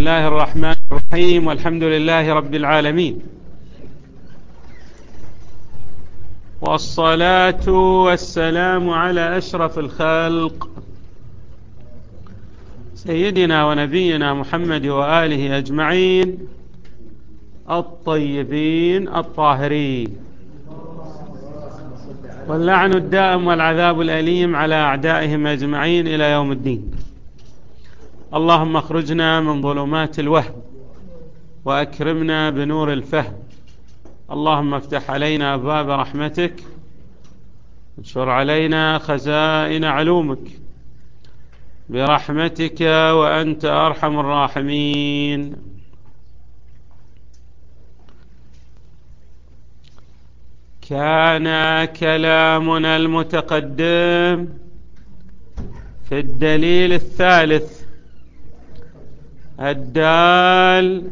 الله الرحمن الرحيم، والحمد لله رب العالمين، والصلاة والسلام على أشرف الخلق سيدنا ونبينا محمد وآله أجمعين الطيبين الطاهرين، واللعن الدائم والعذاب الأليم على أعدائهم أجمعين إلى يوم الدين. اللهم اخرجنا من ظلمات الوهم وأكرمنا بنور الفهم. اللهم افتح علينا أبواب رحمتك، انشر علينا خزائن علومك برحمتك وأنت أرحم الراحمين. كان كلامنا المتقدم في الدليل الثالث الدال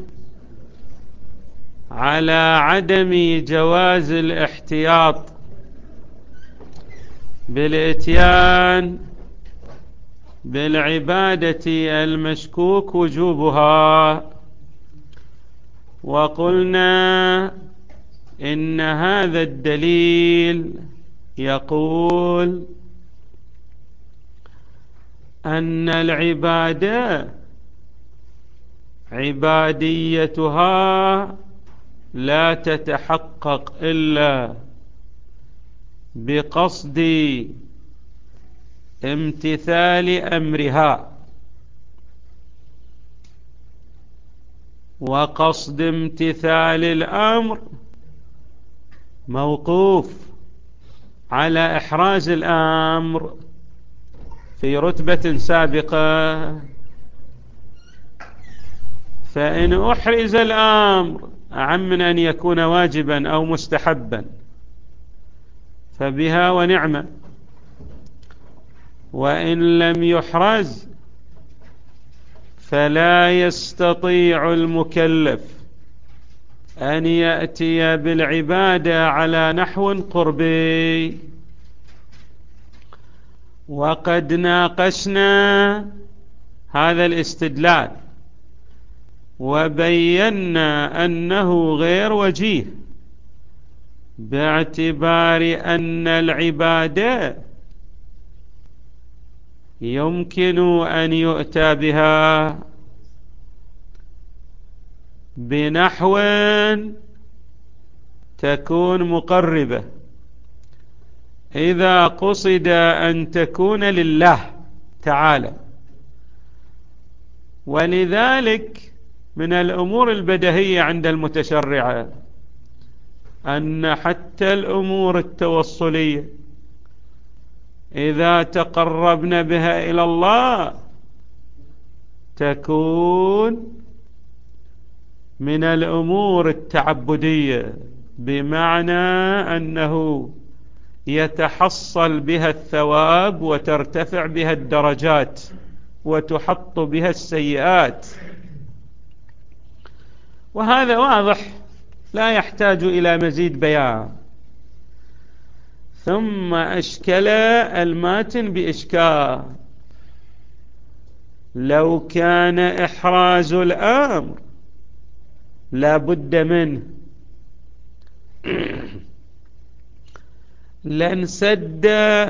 على عدم جواز الاحتياط بالإتيان بالعبادة المشكوك وجوبها، وقلنا إن هذا الدليل يقول أن العبادة عباديتها لا تتحقق إلا بقصد امتثال أمرها، وقصد امتثال الأمر موقوف على إحراز الأمر في رتبة سابقة. فإن أحرز الأمر أعم من أن يكون واجبا أو مستحبا فبها ونعمة، وإن لم يحرز فلا يستطيع المكلف أن يأتي بالعبادة على نحو قربي. وقد ناقشنا هذا الاستدلال وبينا أنه غير وجيه، باعتبار أن العبادة يمكن أن يؤتى بها بنحو تكون مقربة إذا قصد أن تكون لله تعالى. ولذلك من الأمور البديهية عند المتشرعة أن حتى الأمور التوصلية إذا تقربنا بها إلى الله تكون من الأمور التعبدية، بمعنى أنه يتحصل بها الثواب وترتفع بها الدرجات وتحط بها السيئات، وهذا واضح لا يحتاج إلى مزيد بيان. ثم أشكل الماتن بإشكال: لو كان إحراز الأمر لا بد منه لانسد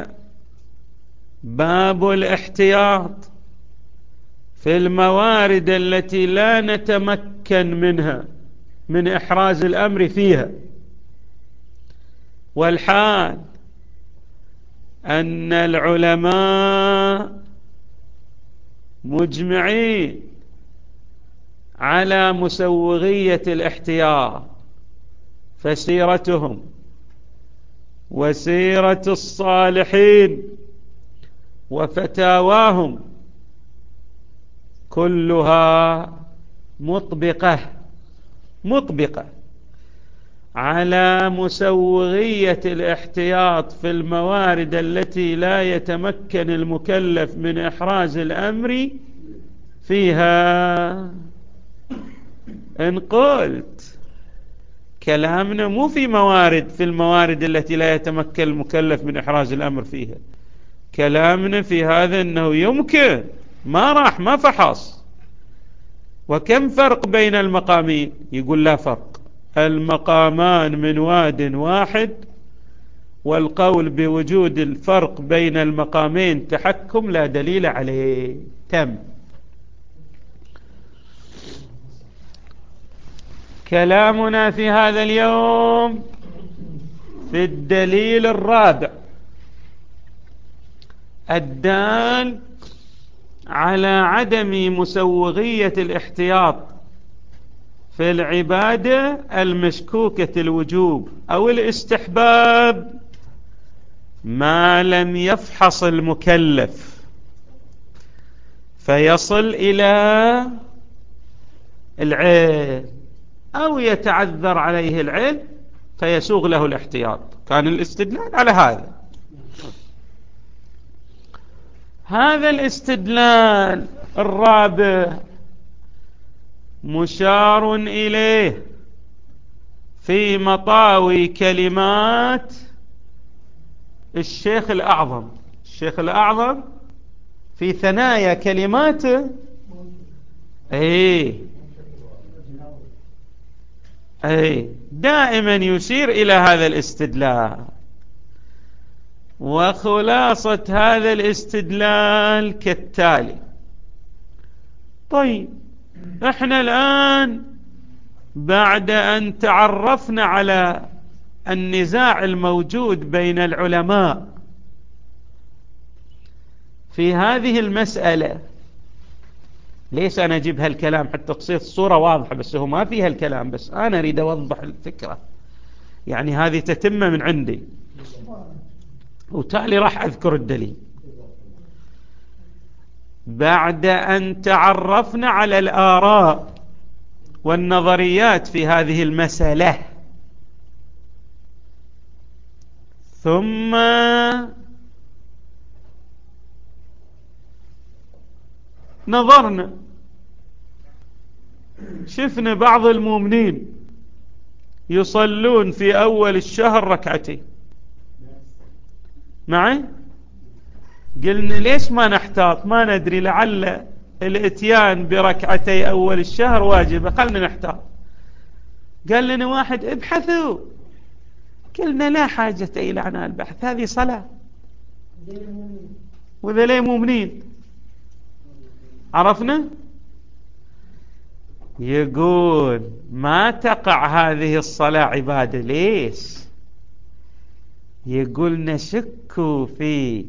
باب الاحتياط في الموارد التي لا نتمكن منها من إحراز الأمر فيها، والحال أن العلماء مجمعين على مسوغية الاحتياط، فسيرتهم وسيرة الصالحين وفتاواهم كلها مطبقة على مسوغية الاحتياط في الموارد التي لا يتمكن المكلف من إحراز الأمر فيها. إن قلت كلامنا مو في الموارد التي لا يتمكن المكلف من إحراز الأمر فيها، كلامنا في هذا أنه يمكن ما فحص وكم فرق بين المقامين؟ يقول لا فرق، المقامان من واد واحد، والقول بوجود الفرق بين المقامين تحكم لا دليل عليه. تم. كلامنا في هذا اليوم في الدليل الرابع الدال على عدم مسوغية الاحتياط في العبادة المشكوكة الوجوب أو الاستحباب ما لم يفحص المكلف فيصل إلى العلم، أو يتعذر عليه العلم فيسوغ له الاحتياط. كان الاستدلال على هذا الاستدلال الرابع مشار إليه في مطاوي كلمات الشيخ الأعظم. الشيخ الأعظم في ثنايا كلماته دائما يشير إلى هذا الاستدلال. وخلاصة هذا الاستدلال كالتالي. طيب، احنا الآن بعد أن تعرفنا على النزاع الموجود بين العلماء في هذه المسألة، ليش أنا أجيب هالكلام؟ حتى تصير الصورة واضحة، بس هو ما فيها الكلام، بس أنا أريد أوضح الفكرة، يعني هذه تتمة من عندي، وتالي راح أذكر الدليل. بعد أن تعرفنا على الآراء والنظريات في هذه المسألة، ثم نظرنا شفنا بعض المؤمنين يصلون في أول الشهر ركعتين معي، قلنا ليش ما نحتاط؟ ما ندري، لعل الاتيان بركعتي أول الشهر واجبة، خلنا نحتاط. قال لنا واحد ابحثوا، قلنا لا حاجة إلى عناء البحث، هذه صلاة وذا ليه مؤمنين. عرفنا؟ يقول ما تقع هذه الصلاة عبادة. ليش؟ يقول نشك في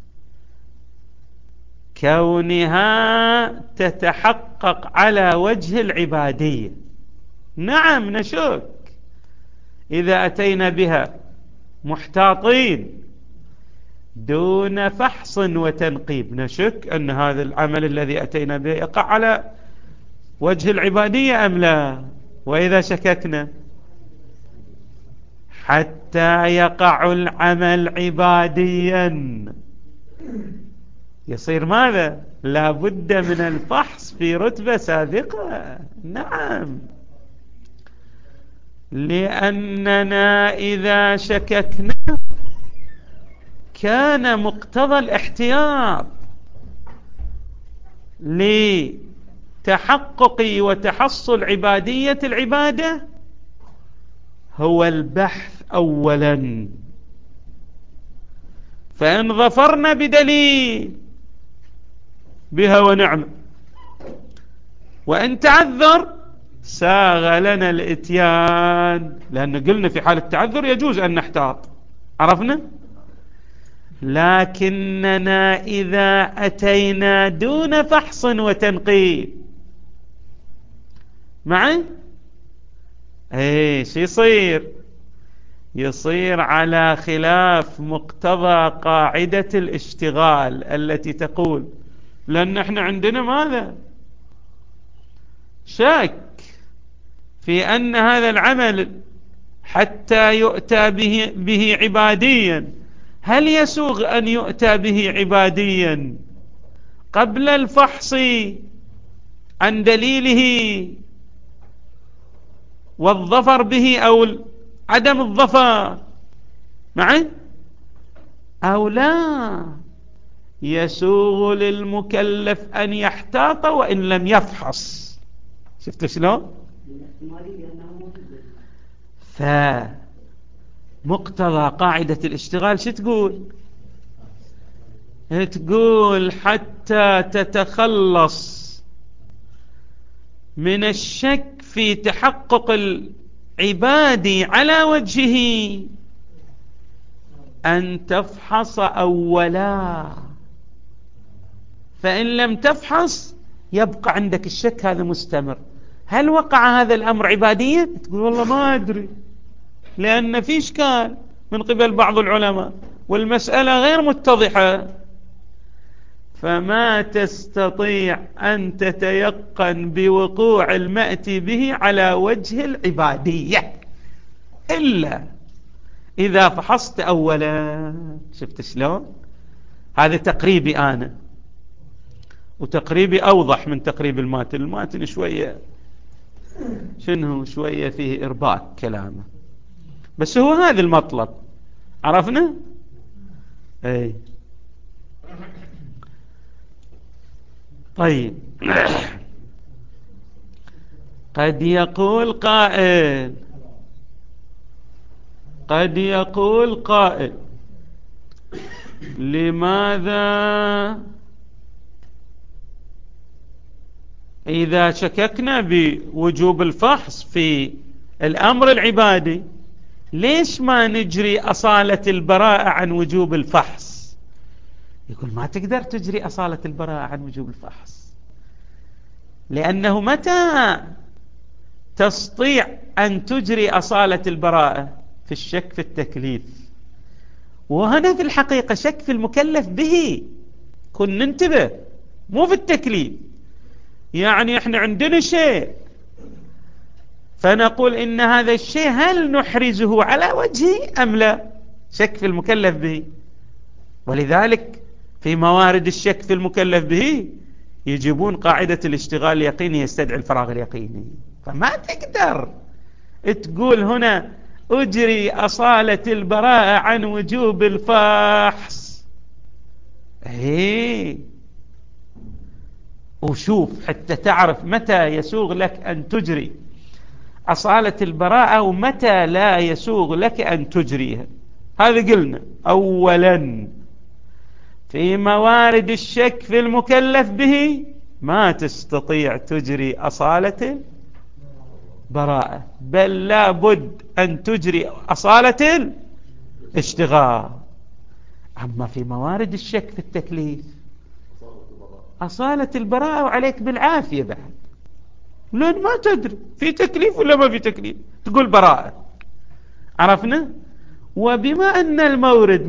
كونها تتحقق على وجه العبادية. نعم نشك، إذا أتينا بها محتاطين دون فحص وتنقيب، نشك أن هذا العمل الذي أتينا به يقع على وجه العبادية أم لا. وإذا شككنا حتى يقع العمل عباديا يصير ماذا؟ لا بد من الفحص في رتبة سابقة. نعم، لأننا إذا شككنا كان مقتضى الاحتياط لتحقق وتحصل عبادية العبادة هو البحث أولا. فإن ظفرنا بدليل بها ونعم، وإن تعذر ساغ لنا الاتيان، لأن قلنا في حال التعذر يجوز أن نحتاط. عرفنا؟ لكننا إذا أتينا دون فحص وتنقيب معي ايش يصير على خلاف مقتضى قاعدة الاشتغال التي تقول، لأن احنا عندنا ماذا؟ شك في أن هذا العمل حتى يؤتى به عباديا، هل يسوغ أن يؤتى به عباديا قبل الفحص عن دليله والظفر به أو عدم الظفر معي، أو لا يسوغ للمكلف أن يحتاط وإن لم يفحص. شفت شلون؟ فمقتضى قاعدة الاشتغال شو تقول؟ تقول حتى تتخلص من الشك في تحقق العبادي على وجهه أن تفحص أولا، فإن لم تفحص يبقى عندك الشك هذا مستمر. هل وقع هذا الأمر عباديا؟ تقول والله ما أدري، لأن في إشكال من قبل بعض العلماء والمسألة غير متضحة، فما تستطيع أن تتيقن بوقوع المأتي به على وجه العبادية إلا إذا فحصت أولا. شفت شلون؟ هذا تقريبي أنا، وتقريبي أوضح من تقريب الماتن. الماتن شوية شوية فيه إرباك كلامه، بس هو هذا المطلب. عرفنا؟ أي طيب. قد يقول قائل لماذا إذا شككنا بوجوب الفحص في الأمر العبادي ليش ما نجري أصالة البراءة عن وجوب الفحص؟ يقول ما تقدر تجري أصالة البراءة عن وجوب الفحص، لأنه متى تستطيع أن تجري أصالة البراءة؟ في الشك في التكليف، وهنا في الحقيقة شك في المكلف به. كن ننتبه، مو في التكليف. يعني احنا عندنا شيء فنقول إن هذا الشيء هل نحرزه على وجهه أم لا؟ شك في المكلف به. ولذلك في موارد الشك في المكلف به يجيبون قاعدة الاشتغال اليقيني يستدعي الفراغ اليقيني. فما تقدر تقول هنا أجري أصالة البراءة عن وجوب الفحص. وشوف حتى تعرف متى يسوغ لك أن تجري أصالة البراءة ومتى لا يسوغ لك أن تجريها. هذا قلنا أولا في موارد الشك في المكلف به ما تستطيع تجري أصالة البراءة، بل لا بد أن تجري أصالة الاشتغال. أما في موارد الشك في التكليف أصالة البراءة وعليك بالعافية بعد، لأن ما تدري في تكليف ولا ما في تكليف، تقول براءة. عرفنا؟ وبما أن المورد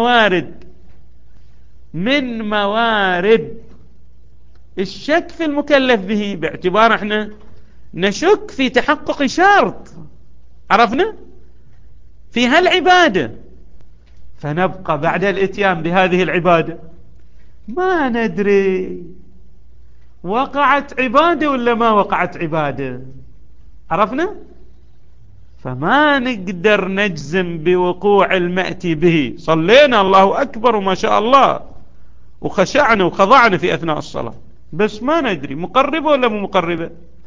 من موارد الشك في المكلف به، باعتبار احنا نشك في تحقق شرط، عرفنا، في هالعبادة، فنبقى بعد الاتيان بهذه العبادة ما ندري وقعت عبادة ولا ما وقعت عبادة. عرفنا؟ فما نقدر نجزم بوقوع المأتي به. صلينا الله أكبر وما شاء الله وخشعنا وخضعنا في أثناء الصلاة، بس ما ندري مقربة ولا مو مقربة.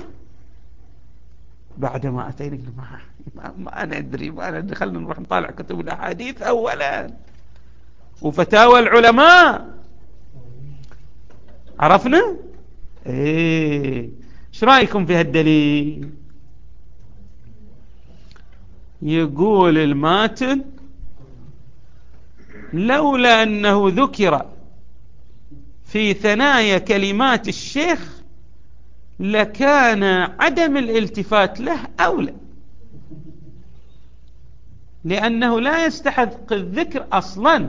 بعدما أتينا ما ندري خلنا نروح نطالع كتب الأحاديث أولا وفتاوى العلماء. عرفنا؟ ايش رأيكم في هالدليل؟ يقول الماتن لولا أنه ذكر في ثنايا كلمات الشيخ لكان عدم الالتفات له أولى، لأنه لا يستحق الذكر أصلا،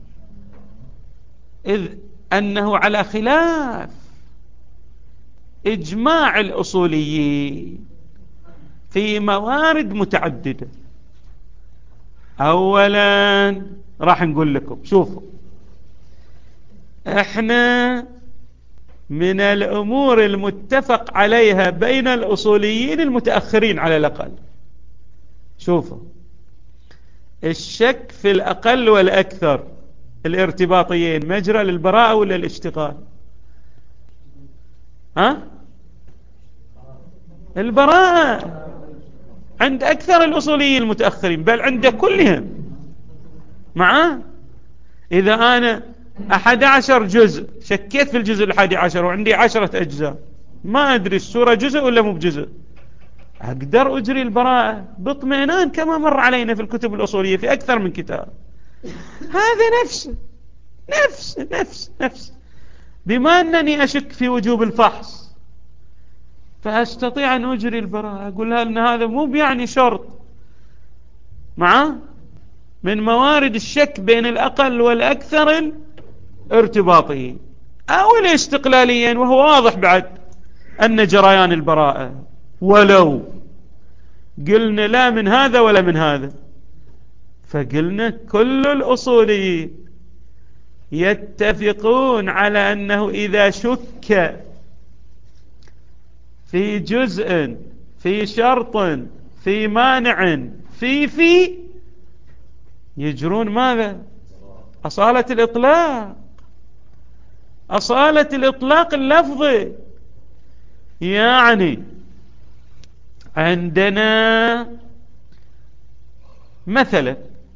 إذ أنه على خلاف إجماع الأصوليين في موارد متعددة. أولا راح نقول لكم شوفوا، احنا من الأمور المتفق عليها بين الأصوليين المتأخرين على الأقل، شوفوا الشك في الأقل والأكثر الارتباطيين مجرى للبراءة ولا الاشتغال؟ البراءة عند أكثر الأصوليين المتأخرين، بل عند كلهم. إذا أنا 11 جزء شكيت في الجزء 11 وعندي 10 أجزاء، ما أدري السورة جزء ولا مو بجزء، أقدر أجري البراءة باطمئنان كما مر علينا في الكتب الأصولية في أكثر من كتاب. هذا نفس بما أنني أشك في وجوب الفحص فأستطيع أن أجري البراءة، أقول لها أن هذا مو بيعني شرط من موارد الشك بين الأقل والأكثر الارتباطيين أو الاستقلاليين، وهو واضح بعد أن جريان البراءة ولو قلنا لا من هذا ولا من هذا، فقلنا كل الأصوليين يتفقون على أنه إذا شك في جزء في شرط في مانع في يجرون ماذا؟ أصالة الإطلاق اللفظي. يعني عندنا مثلا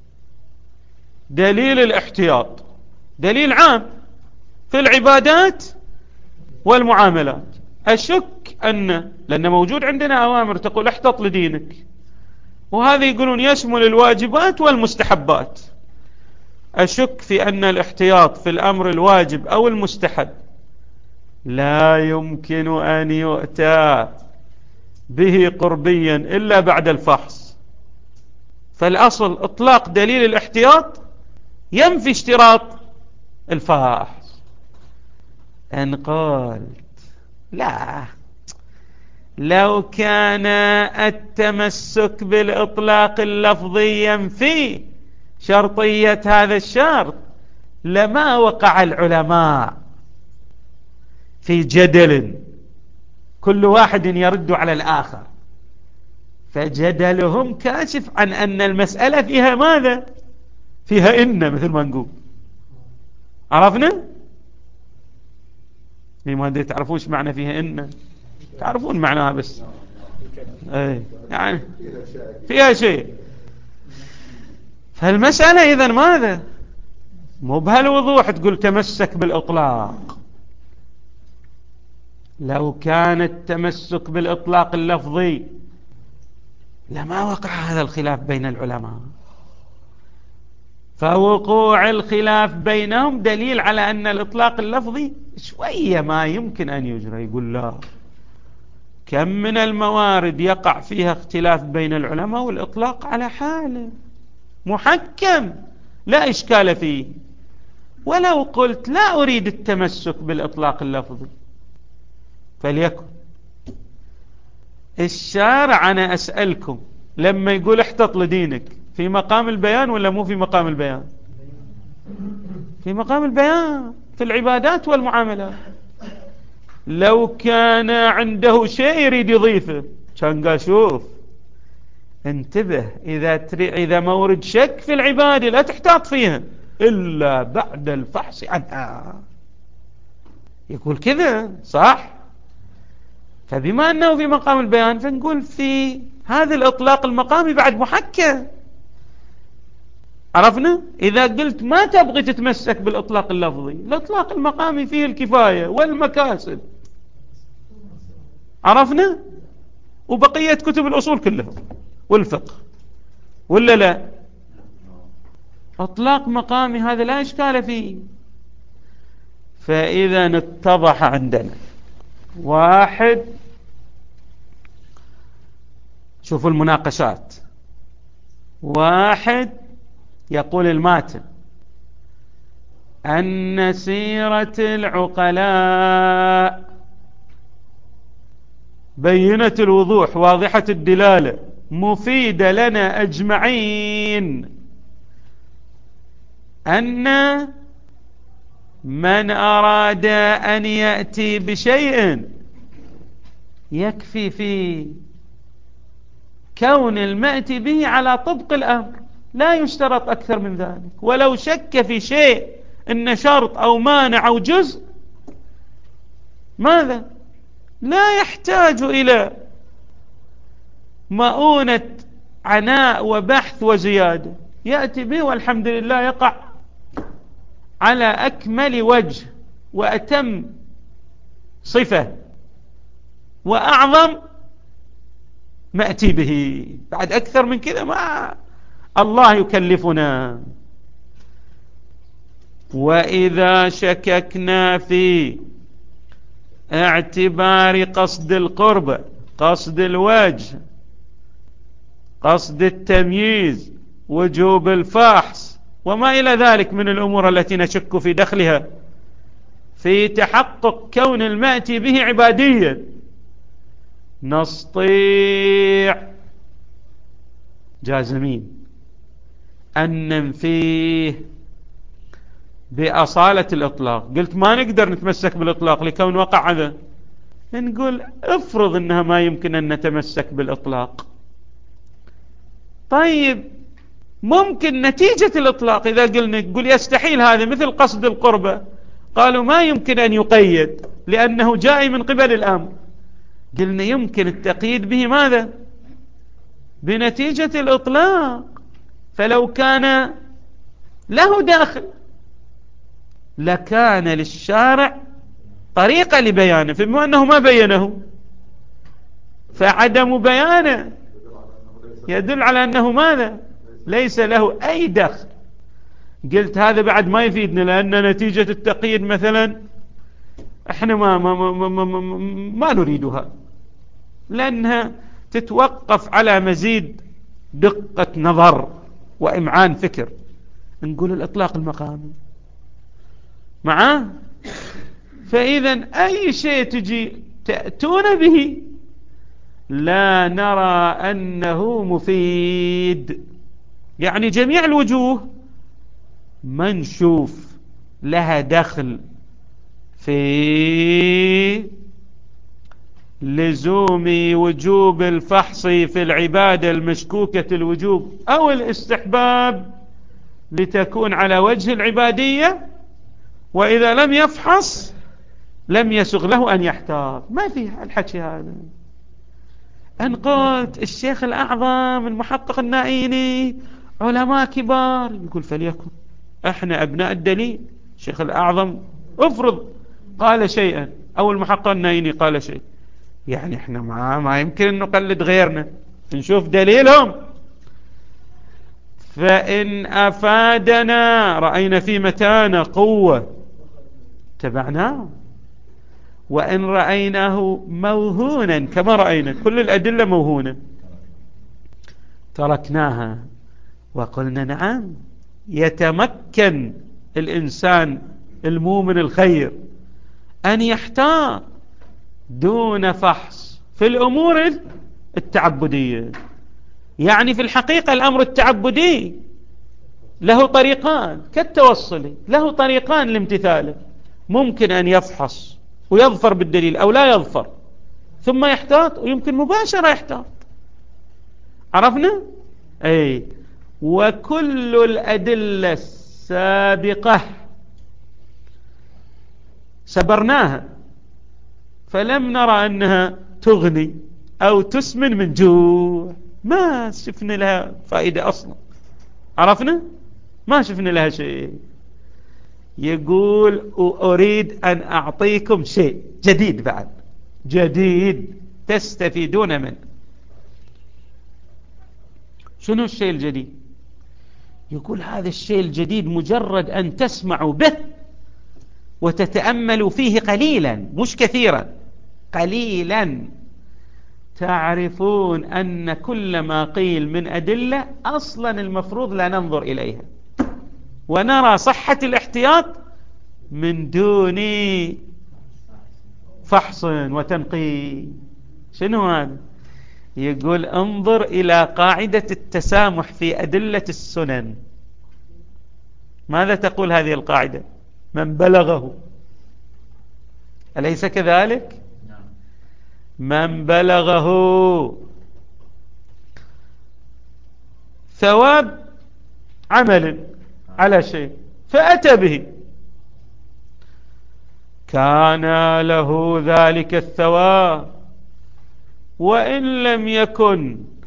دليل الاحتياط، دليل عام في العبادات والمعاملات. أشك لأن موجود عندنا أوامر تقول احتط لدينك، وهذا يقولون يشمل الواجبات والمستحبات. أشك في أن الاحتياط في الأمر الواجب أو المستحب لا يمكن أن يؤتى به قربيا إلا بعد الفحص، فالأصل إطلاق دليل الاحتياط ينفي اشتراط الفحص. أن قلت لا، لو كان التمسك بالإطلاق اللفظي ينفي شرطية هذا الشرط لما وقع العلماء في جدل كل واحد يرد على الآخر، فجدلهم كاشف عن أن المسألة فيها ماذا؟ فيها إن، مثل ما نقول. عرفنا؟ ما أدري تعرفوش معنى فيها إن؟ تعرفون معناها بس يعني فيها شيء. فالمسألة إذن ماذا؟ مو بهالوضوح تقول تمسك بالإطلاق. لو كان التمسك بالإطلاق اللفظي لما وقع هذا الخلاف بين العلماء، فوقوع الخلاف بينهم دليل على أن الإطلاق اللفظي شوية ما يمكن أن يجرى. يقول لا، كم من الموارد يقع فيها اختلاف بين العلماء والإطلاق على حاله محكم لا إشكال فيه. ولو قلت لا أريد التمسك بالإطلاق اللفظي فليكن. الشارع أنا أسألكم لما يقول احتط لدينك في مقام البيان ولا مو في مقام البيان؟ في مقام البيان في العبادات والمعاملات. لو كان عنده شيء يريد يضيفه كان قال شوف انتبه، إذا مورد شك في العبادة لا تحتاط فيها إلا بعد الفحص عنها. يقول كذا صح؟ فبما أنه في مقام البيان فنقول في هذا الإطلاق المقامي بعد محكم. عرفنا؟ إذا قلت ما تبغي تتمسك بالإطلاق اللفظي، الإطلاق المقامي فيه الكفاية والمكاسب. عرفنا؟ وبقية كتب الأصول كلها والفقه ولا لا؟ إطلاق مقامي هذا لا إشكال فيه. فإذا اتضح عندنا واحد، شوفوا المناقشات. واحد يقول الماتن أن سيرة العقلاء بينة الوضوح واضحة الدلالة مفيدة لنا أجمعين، أن من أراد أن يأتي بشيء يكفي في كون المأتي به على طبق الأمر، لا يشترط أكثر من ذلك. ولو شك في شيء إن شرط أو مانع أو جزء ماذا؟ لا يحتاج إلى مؤونة عناء وبحث وزيادة، يأتي به والحمد لله يقع على أكمل وجه وأتم صفة وأعظم ما أتي به. بعد أكثر من كذا ما الله يكلفنا. وإذا شككنا في اعتبار قصد القرب، قصد الوجه، قصد التمييز، وجوب الفحص وما إلى ذلك من الأمور التي نشك في دخلها في تحقق كون المأتي به عباديا، نستطيع جازمين أن ننفيه بأصالة الإطلاق. قلت ما نقدر نتمسك بالإطلاق لكون وقع هذا، نقول افرض أنها ما يمكن أن نتمسك بالإطلاق. طيب ممكن نتيجة الإطلاق إذا قلنا نقول يستحيل هذا مثل قصد القربة، قالوا ما يمكن أن يقيد لأنه جاء من قبل الأمر. قلنا يمكن التقييد به ماذا؟ بنتيجة الإطلاق. فلو كان له داخل لكان للشارع طريقة لبيانه، فبما أنه ما بينه فعدم بيانه يدل على أنه ماذا؟ ليس له أي دخل. قلت هذا بعد ما يفيدنا، لأن نتيجة التقييد مثلا احنا ما نريدها، لأنها تتوقف على مزيد دقة نظر وإمعان فكر. نقول الإطلاق المقامي معاه. فإذا أي شيء تجي تأتون به لا نرى أنه مفيد، يعني جميع الوجوه ما نشوف لها دخل في لزوم وجوب الفحص في العبادة المشكوكة الوجوب أو الاستحباب لتكون على وجه العبادية، وإذا لم يفحص لم يسغ له أن يحتاط. ما فيه الحكي هذا. أن قلت الشيخ الأعظم المحقق النائيني علماء كبار، يقول فليكن، احنا أبناء الدليل. الشيخ الأعظم افرض قال شيئا أو المحقق النائيني قال شيء، يعني احنا ما يمكن أن نقلد غيرنا، نشوف دليلهم. فإن أفادنا رأينا في متانة قوة تبعناه، وإن رأيناه موهونا كما رأينا كل الأدلة موهونة تركناها وقلنا نعم يتمكن الإنسان المؤمن الخير أن يحتاط دون فحص في الأمور التعبدية. يعني في الحقيقة الأمر التعبدي له طريقان كالتوصلي، له طريقان لامتثاله. ممكن أن يفحص ويظفر بالدليل أو لا يظفر ثم يحتاط، ويمكن مباشرة يحتاط. عرفنا؟ أي. وكل الأدلة السابقة سبرناها فلم نرى أنها تغني أو تسمن من جوع، ما شفنا لها فائدة أصلا. عرفنا؟ ما شفنا لها شيء. يقول أريد أن أعطيكم شيء جديد، بعد جديد تستفيدون منه. شنو الشيء الجديد؟ يقول هذا الشيء الجديد مجرد أن تسمعوا به وتتأملوا فيه قليلا مش كثيرا، قليلا، تعرفون أن كل ما قيل من أدلة أصلا المفروض لا ننظر إليها ونرى صحة الاحتياط من دون فحص وتنقيب. شنو هذا؟ يقول انظر إلى قاعدة التسامح في أدلة السنن. ماذا تقول هذه القاعدة؟ من بلغه، أليس كذلك؟ من بلغه ثواب عمل على شيء فأتى به، كان له ذلك الثواب، وإن لم يكن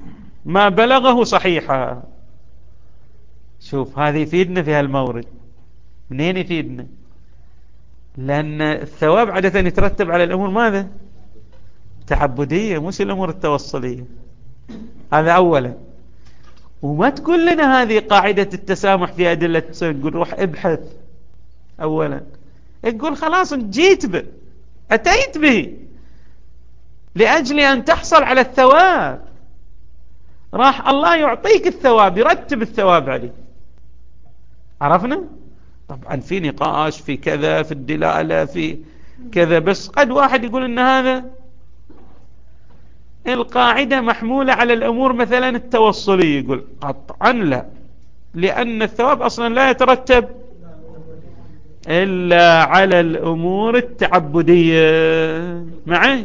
ما بلغه صحيحا. شوف هذه يفيدنا في هالمورد. منين يفيدنا؟ لأن الثواب عادة يترتب على الأمور ماذا؟ تعبدية، مش الأمور التوصلية. هذا أولا. وما تقول لنا هذه قاعدة التسامح في أدلة التسامح، تقول روح ابحث أولا، تقول خلاص جيت به، أتيت به لأجل أن تحصل على الثواب، راح الله يعطيك الثواب، يرتب الثواب عليك. عرفنا؟ طبعا في نقاش في كذا، في الدلالة في كذا، بس قد واحد يقول إن هذا القاعدة محمولة على الأمور مثلا التوصلية، يقول قطعا لا، لأن الثواب أصلا لا يترتب إلا على الأمور التعبدية. معي؟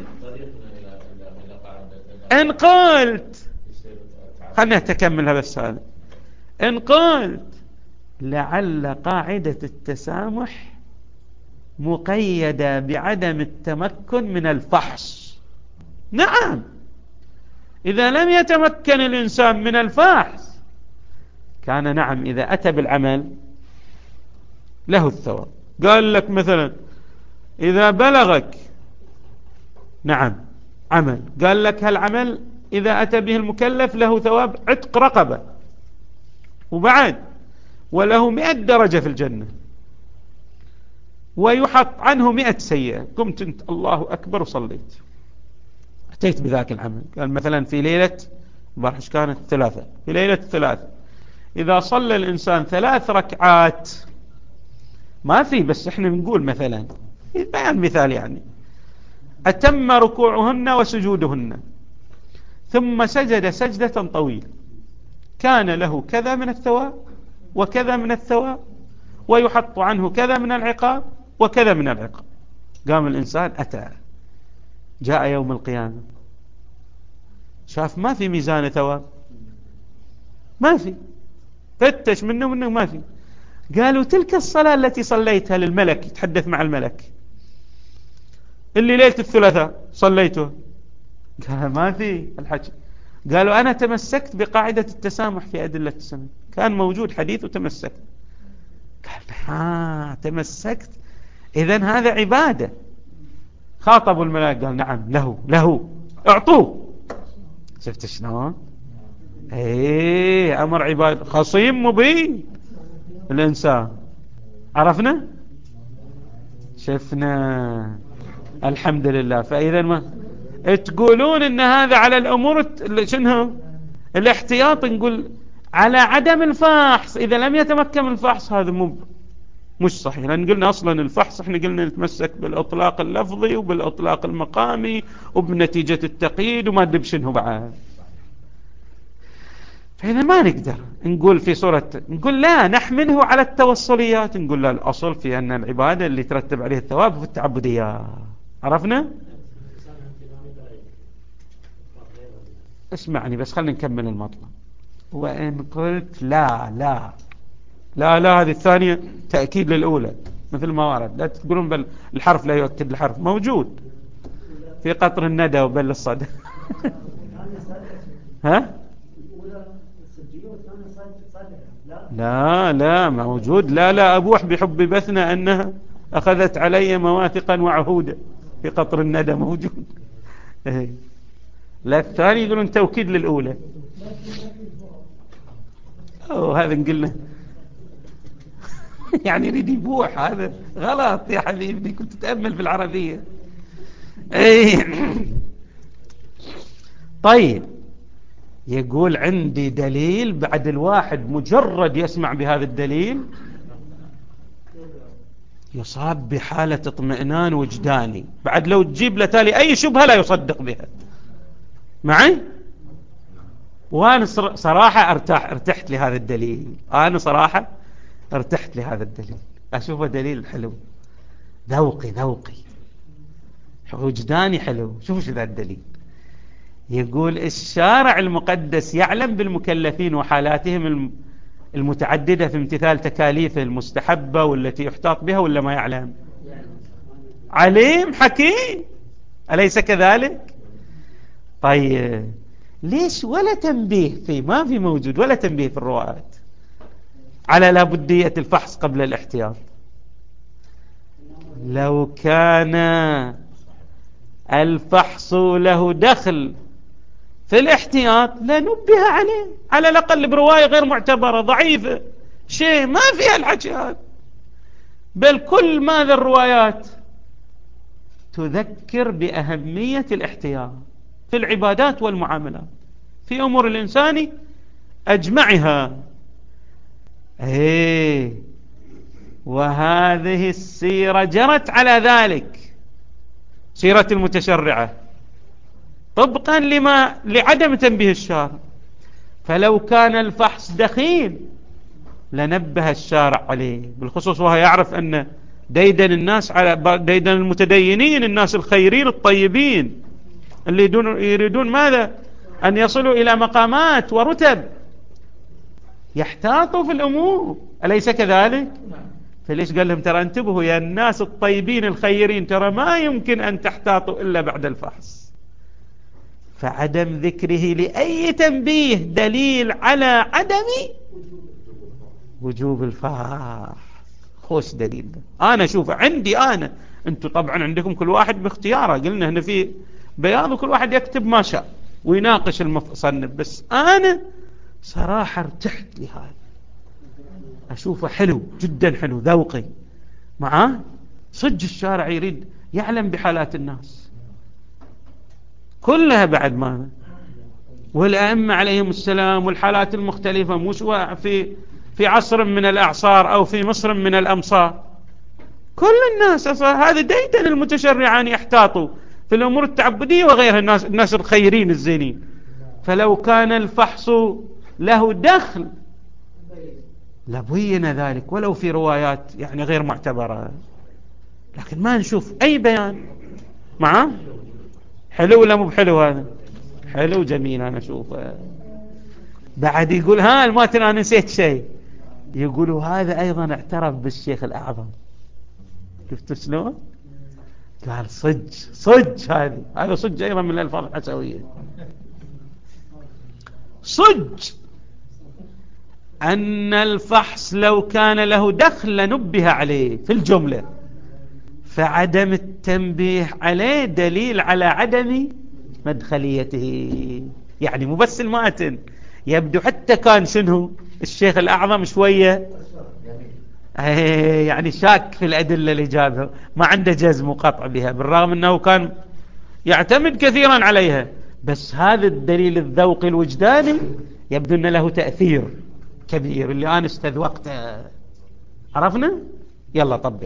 إن قلت، خلنا نتكملها بس هذا، إن قلت لعل قاعدة التسامح مقيدة بعدم التمكن من الفحص، نعم، إذا لم يتمكن الإنسان من الفحص كان نعم إذا أتى بالعمل له الثواب. قال لك مثلا إذا بلغك نعم عمل، قال لك هالعمل إذا أتى به المكلف له ثواب عتق رقبة، وبعد وله 100 درجة في الجنة، ويحط عنه 100 سيئة. قمت أنت الله أكبر وصليت، أتيت بذاك العمل. قال مثلا في ليلة برحش كانت 3، في ليلة 3 إذا صلى الإنسان 3 ركعات، ما في، بس إحنا نقول مثلا بيان مثال يعني، أتم ركوعهن وسجودهن ثم سجد سجدة طويلة، كان له كذا من الثواب وكذا من الثواب، ويحط عنه كذا من العقاب وكذا من العقاب. قام الإنسان أتى، جاء يوم القيامة، شاف ما في ميزان ثواب، ما في، فتش منه ما في. قالوا تلك الصلاة التي صليتها للملك، يتحدث مع الملك، اللي ليلة الثلاثاء صليته، قال ما في الحج. قالوا أنا تمسكت بقاعدة التسامح في أدلة التسامح، كان موجود حديث وتمسكت. قال تمسكت، إذن هذا عبادة. خاطبوا الملائكة، قال نعم له اعطوه. شفت شلون؟ أمر عبادة، خصيم مبين الإنسان. عرفنا؟ شفنا، الحمد لله. فإذا ما تقولون إن هذا على الأمور شنو الاحتياط، نقول على عدم الفحص، إذا لم يتمكن من الفحص هذا مش صحيح، لأن قلنا أصلا الفحص احنا قلنا نتمسك بالإطلاق اللفظي وبالإطلاق المقامي وبنتيجة التقييد وما أدري بشنو بعد. فإذا ما نقدر نقول في صورة، نقول لا نحمله على التوصليات، نقول لا، الأصل في أن العبادة اللي ترتب عليه الثواب في التعبديات. عرفنا؟ اسمعني بس، خلينا نكمل المطلب. وإن قلت لا هذه الثانية تأكيد للأولى مثل ما ورد، لا تقولون بل الحرف لا يؤكد الحرف، موجود في قطر الندى وبل الصدى. ها؟ لا موجود، لا أبوح بحب بثنا أنها أخذت علي مواثقا وعهودا، في قطر الندى موجود. لا الثاني يقولون توكيد للأولى. هذا نقلنا يعني يريد يبوح، هذا غلط يا حبيبي، كنت تتأمل في العربية. طيب، يقول عندي دليل، بعد الواحد مجرد يسمع بهذا الدليل يصاب بحالة اطمئنان وجداني، بعد لو تجيب لتالي أي شبهة لا يصدق بها. معي؟ وأنا صراحة ارتحت لهذا الدليل، أنا صراحة ارتحت لهذا الدليل، أشوفه دليل حلو، ذوقي وجداني حلو. شوفوا شو ذا الدليل. يقول الشارع المقدس يعلم بالمكلفين وحالاتهم المتعددة في امتثال تكاليفه المستحبة والتي يحتاط بها، ولا ما يعلم؟ عليم حكيم، أليس كذلك؟ طيب، ليش ولا تنبيه فيه؟ ما في موجود ولا تنبيه في الروايات على لابدية الفحص قبل الاحتياط. لو كان الفحص له دخل في الاحتياط لنبه عليه، على الأقل برواية غير معتبرة ضعيفة شيء ما فيها الحكي هذا. بل كل ماذا الروايات تذكر بأهمية الاحتياط في العبادات والمعاملات في أمور الإنسان أجمعها. وهذه السيرة جرت على ذلك، سيرة المتشرعة، طبقا لعدم تنبيه الشارع. فلو كان الفحص دخيل لنبه الشارع عليه بالخصوص، وهو يعرف أن ديدن الناس على ديدن المتدينين، الناس الخيرين الطيبين اللي يريدون ماذا؟ أن يصلوا إلى مقامات ورتب، يحتاطوا في الأمور، أليس كذلك؟ فليش قال لهم ترى انتبهوا يا الناس الطيبين الخيرين، ترى ما يمكن أن تحتاطوا إلا بعد الفحص. فعدم ذكره لأي تنبيه دليل على عدم وجوب الفحص. خوش دليل أنا شوف عندي أنا، أنتم طبعا عندكم كل واحد باختياره، قلنا هنا في بياض وكل واحد يكتب ما شاء ويناقش المصنف، بس أنا صراحة ارتحت لهذا، أشوفه حلو جدا، حلو ذوقي معاه. صج الشارع يريد يعلم بحالات الناس كلها بعد ما، والأئمة عليهم السلام والحالات المختلفة، مش في عصر من الأعصار أو في مصر من الأمصار، كل الناس هذا ديدن المتشرعان يحتاطوا في الأمور التعبدية وغيرها، الناس الخيرين الزينين. فلو كان الفحص له دخل لبين ذلك ولو في روايات يعني غير معتبرة، لكن ما نشوف أي بيان معه. حلو ولا مو بحلو؟ هذا حلو جميل أنا أشوفه. بعد يقول الماتن أنا نسيت شيء، يقولوا هذا أيضا اعترف بالشيخ الأعظم. شفتوا شلون؟ قال صج هذا صج أيضا من الألفاظ الحسوية. صج أن الفحص لو كان له دخل لنبه عليه في الجملة، فعدم التنبيه عليه دليل على عدم مدخليته. يعني مو بس الماتن، يبدو حتى كان شنو الشيخ الأعظم شوية يعني شاك في الأدلة اللي جابها، ما عنده جزم وقطع بها، بالرغم أنه كان يعتمد كثيرا عليها، بس هذا الدليل الذوقي الوجداني يبدو أن له تأثير كبير اللي أنا استذوقته. عرفنا؟ يلا طبق.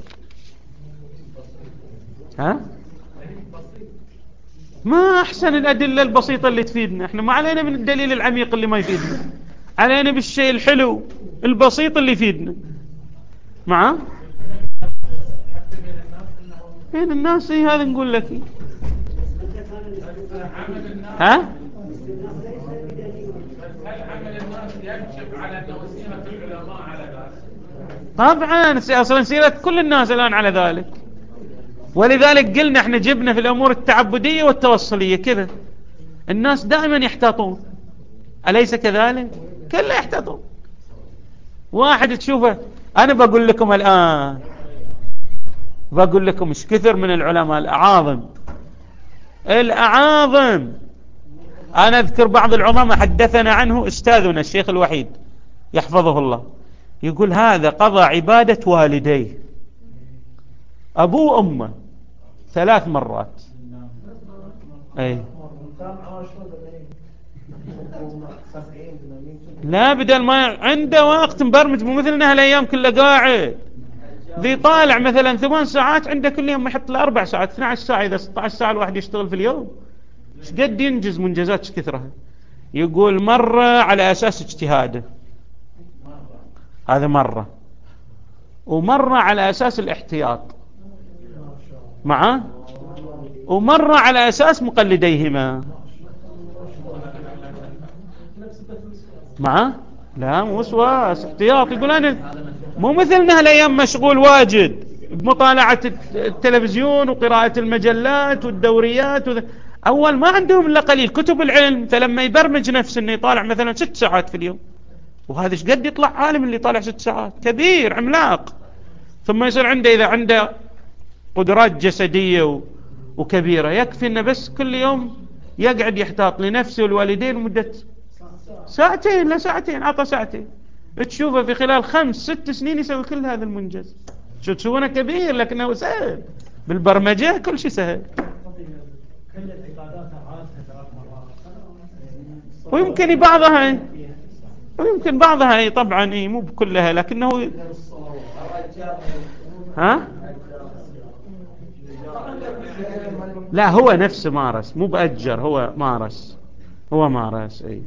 ما أحسن الأدلة البسيطة اللي تفيدنا، احنا ما علينا من الدليل العميق اللي ما يفيدنا، علينا بالشيء الحلو البسيط اللي يفيدنا. فين الناس؟ هذا نقول لك طبعا أصلا سيرة كل الناس الآن على ذلك، ولذلك قلنا احنا جبنا في الأمور التعبدية والتوصلية كذا الناس دائما يحتاطون، أليس كذلك؟ كله يحتاطون. واحد تشوفه، أنا بقول لكم الآن، بقول لكم مش كثر من العلماء الأعاظم. أنا أذكر بعض العلماء حدثنا عنه أستاذنا الشيخ الوحيد يحفظه الله، يقول هذا قضى عبادة والديه أبوه وأمه 3 مرات. لا بدل ما عنده وقت مبرمج، مو مثلنا هالأيام كله قاعد ذي طالع مثلا 8 ساعات، عنده كل يوم يحط له 4 ساعات 12 ساعة، إذا 16 ساعة الواحد يشتغل في اليوم ايش قد ينجز منجزات كثرها. يقول مرة على أساس اجتهاده، هذا مرة، ومرة على أساس الاحتياط ومرة على أساس مقلديهما لا مو وسواس، احتياط. يقول أنا مو مثلنا هالأيام مشغول واجد بمطالعة التلفزيون وقراءة المجلات والدوريات أول ما عندهم إلا قليل كتب العلم، فلما يبرمج نفسه أنه يطالع مثلا 6 ساعات في اليوم، وهذا ايش قد يطلع عالم اللي يطالع 6 ساعات، كبير عملاق. ثم يصير عنده إذا عنده قدرات جسدية وكبيرة، يكفي أنه بس كل يوم يقعد يحتاط لنفسه والوالدين مدة ساعتين، لا ساعتين، عطى ساعتين، تشوفه في خلال 5-6 سنين يسوي كل هذا المنجز. شو تشوفونه كبير لكنه سهل، بالبرمجة كل شيء سهل. ويمكن بعضها طبعا مو بكلها، لكنه ها لا، هو نفسه مارس، مو بأجر، هو مارس اي.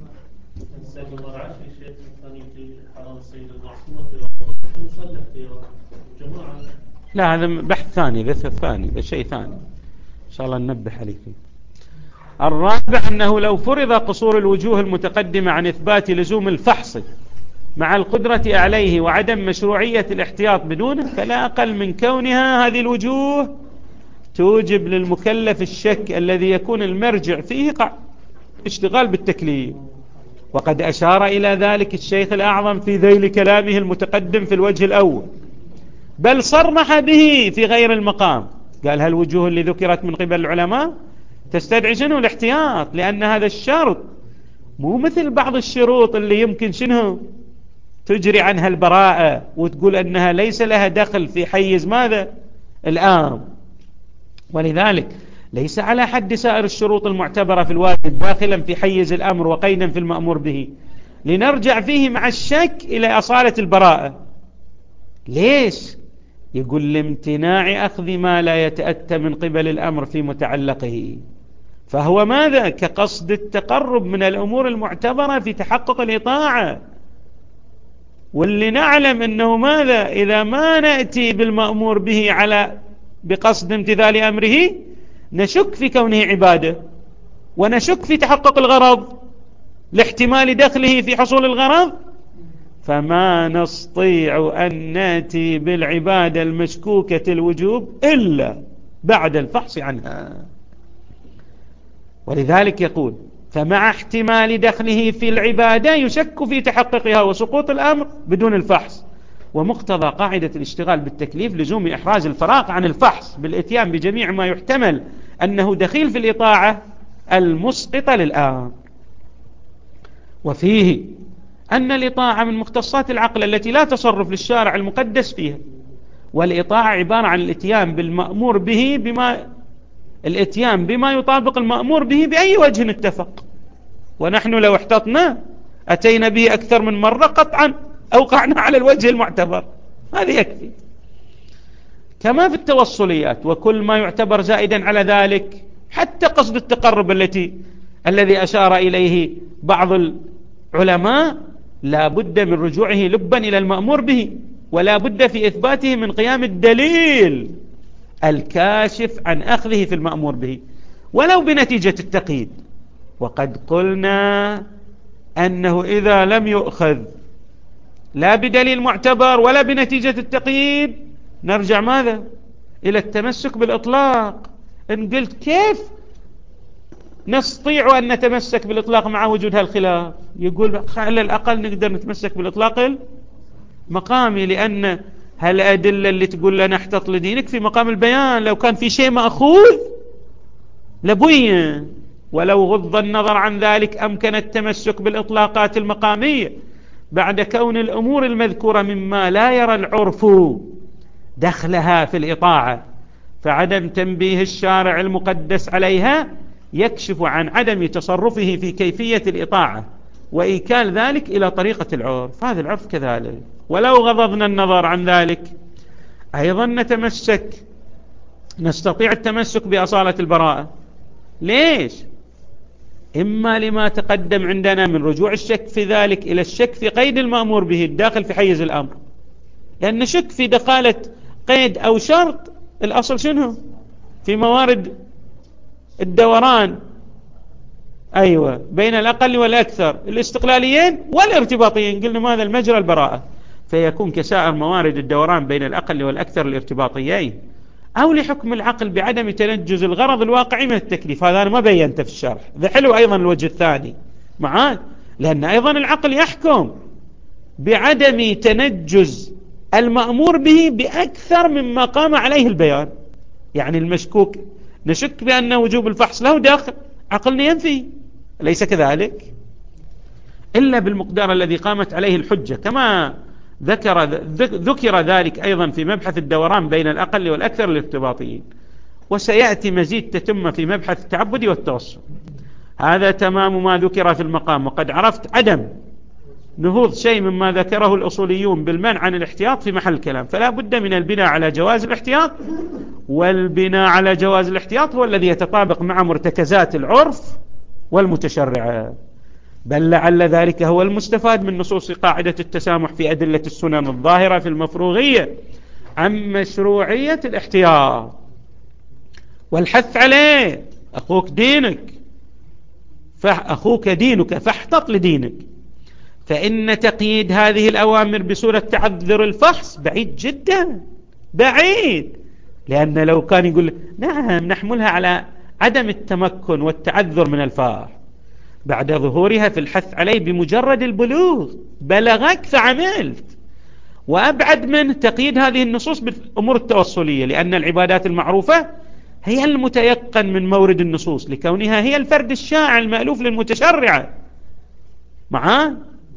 لا هذا بحث ثاني، بث ثاني، ده شيء ثاني إن شاء الله ننبه عليه فيه. الرابع أنه لو فرض قصور الوجوه المتقدمة عن إثبات لزوم الفحص مع القدرة عليه وعدم مشروعية الاحتياط بدونه، فلا أقل من كونها هذه الوجوه توجب للمكلف الشك الذي يكون المرجع فيه اشتغال بالتكليف. وقد أشار إلى ذلك الشيخ الأعظم في ذيل كلامه المتقدم في الوجه الأول، بل صرح به في غير المقام، قال هالوجوه اللي ذكرت من قبل العلماء تستدعي شنو؟ الاحتياط، لأن هذا الشرط مو مثل بعض الشروط اللي يمكن شنو تجري عنها البراءة وتقول أنها ليس لها دخل في حيز ماذا؟ الآن. ولذلك ليس على حد سائر الشروط المعتبرة في الواجب داخلا في حيز الأمر وقيدا في المأمور به، لنرجع فيه مع الشك إلى أصالة البراءة. ليش؟ يقول لامتناع أخذ ما لا يتأتى من قبل الأمر في متعلقه، فهو ماذا؟ كقصد التقرب من الأمور المعتبرة في تحقق الإطاعة، واللي نعلم أنه ماذا؟ إذا ما نأتي بالمأمور به بقصد امتثال أمره نشك في كونه عبادة، ونشك في تحقق الغرض لاحتمال دخله في حصول الغرض، فما نستطيع أن نأتي بالعبادة المشكوكة الوجوب إلا بعد الفحص عنها. ولذلك يقول فمع احتمال دخله في العبادة يشك في تحققها وسقوط الأمر بدون الفحص. ومقتضى قاعدة الاشتغال بالتكليف لزوم إحراز الفراغ عن الفحص بالإتيان بجميع ما يحتمل أنه دخيل في الإطاعة المسقطة للآمر. وفيه أن الإطاعة من مختصات العقل التي لا تصرف للشارع المقدس فيها، والإطاعة عبارة عن الإتيان بالمأمور به الإتيان بما يطابق المأمور به بأي وجه اتفق، ونحن لو احتطنا أتينا به أكثر من مرة قطعا أوقعنا على الوجه المعتبر، هذا يكفي. كما في التوصليات وكل ما يعتبر زائدا على ذلك، حتى قصد التقرب الذي أشار إليه بعض العلماء لا بد من رجوعه لبا إلى المأمور به، ولا بد في إثباته من قيام الدليل الكاشف عن أخذه في المأمور به ولو بنتيجة التقييد. وقد قلنا أنه إذا لم يؤخذ لا بدليل معتبر ولا بنتيجة التقييد نرجع ماذا؟ إلى التمسك بالإطلاق. إن قلت كيف نستطيع أن نتمسك بالإطلاق مع وجود هالخلاف؟ يقول على الأقل نقدر نتمسك بالإطلاق المقامي، لأن هالأدلة اللي تقول لنا احتط لدينك في مقام البيان، لو كان في شيء مأخوذ لبين، ولو غض النظر عن ذلك أمكن التمسك بالإطلاقات المقامية بعد كون الأمور المذكورة مما لا يرى العرف دخلها في الإطاعة، فعدم تنبيه الشارع المقدس عليها يكشف عن عدم تصرفه في كيفية الإطاعة وإيكال ذلك إلى طريقة العرف. هذا العرف كذلك، ولو غضضنا النظر عن ذلك أيضا نستطيع التمسك بأصالة البراءة. ليش؟ إما لما تقدم عندنا من رجوع الشك في ذلك إلى الشك في قيد المأمور به الداخل في حيز الأمر، لأن شك في دخالة قيد أو شرط الأصل شنو؟ في موارد الدوران أيوة بين الأقل والأكثر، الاستقلاليين والارتباطيين، قلنا ماذا؟ المجرى البراءة، فيكون كسائر موارد الدوران بين الأقل والأكثر الارتباطيين. أو لحكم العقل بعدم تنجز الغرض الواقعي من التكليف. هذا أنا ما بينته في الشرح، ذا حلو أيضا الوجه الثاني معاه، لأن أيضا العقل يحكم بعدم تنجز المأمور به بأكثر مما قام عليه البيان. يعني المشكوك نشك بأن وجوب الفحص له داخل، عقلنا ينفي، ليس كذلك إلا بالمقدار الذي قامت عليه الحجة، كما ذكر ذلك أيضا في مبحث الدوران بين الأقل والأكثر للارتباطيين، وسيأتي مزيد تتم في مبحث التعبد والتوسل. هذا تمام ما ذكر في المقام. وقد عرفت عدم نهوض شيء مما ذكره الأصوليون بالمنع عن الاحتياط في محل الكلام، فلا بد من البناء على جواز الاحتياط، والبناء على جواز الاحتياط هو الذي يتطابق مع مرتكزات العرف والمتشرعة، بل لعل ذلك هو المستفاد من نصوص قاعدة التسامح في أدلة السنن الظاهرة في المفروغية عن مشروعية الاحتياط والحث عليه. أخوك دينك فاحتط لدينك. فإن تقييد هذه الأوامر بصورة تعذر الفحص بعيد جدا، بعيد، لأن لو كان يقول نعم نحملها على عدم التمكن والتعذر من الفاح بعد ظهورها في الحث عليه بمجرد البلوغ، بلغك فعملت. وأبعد من تقييد هذه النصوص بالأمور التوصلية، لأن العبادات المعروفة هي المتيقن من مورد النصوص لكونها هي الفرد الشائع المألوف للمتشرعة معاه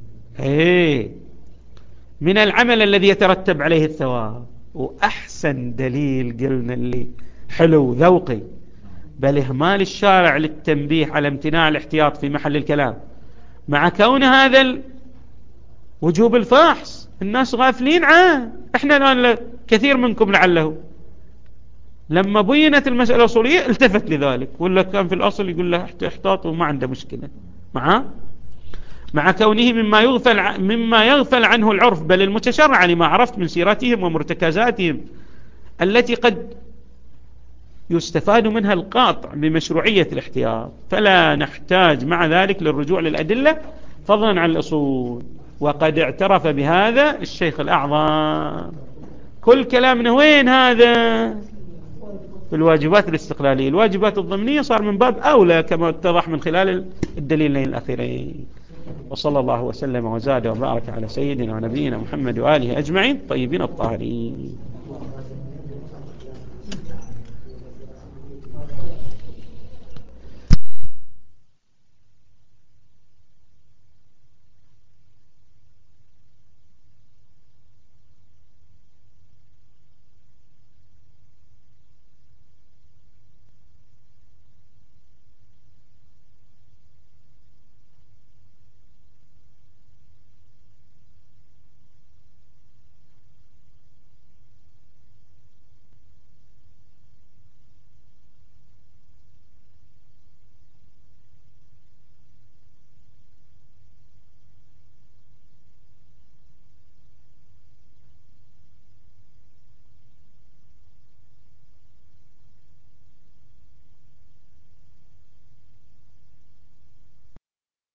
من العمل الذي يترتب عليه الثواب. وأحسن دليل قلنا اللي حلو ذوقي بل إهمال الشارع للتنبيه على امتناع الاحتياط في محل الكلام، مع كون هذا وجوب الفحص الناس غافلين عنه. احنا الآن كثير منكم لعله لما بينت المسألة الأصولية التفت لذلك، ولا كان في الأصل يقول له احتاط وما عنده مشكلة مع كونه مما يغفل عنه العرف بل المتشرع لما عرفت من سيرتهم ومرتكزاتهم التي قد يستفاد منها القاطع بمشروعية الاحتياط. فلا نحتاج مع ذلك للرجوع للأدلة فضلا عن الأصول. وقد اعترف بهذا الشيخ الأعظم. كل كلامنا وين هذا؟ في الواجبات الاستقلالية. الواجبات الضمنية صار من باب أولى كما اتضح من خلال الدليلين الأخيرين. وصلى الله وسلم وزاد وبارك على سيدنا ونبينا محمد وآله أجمعين طيبين الطاهرين.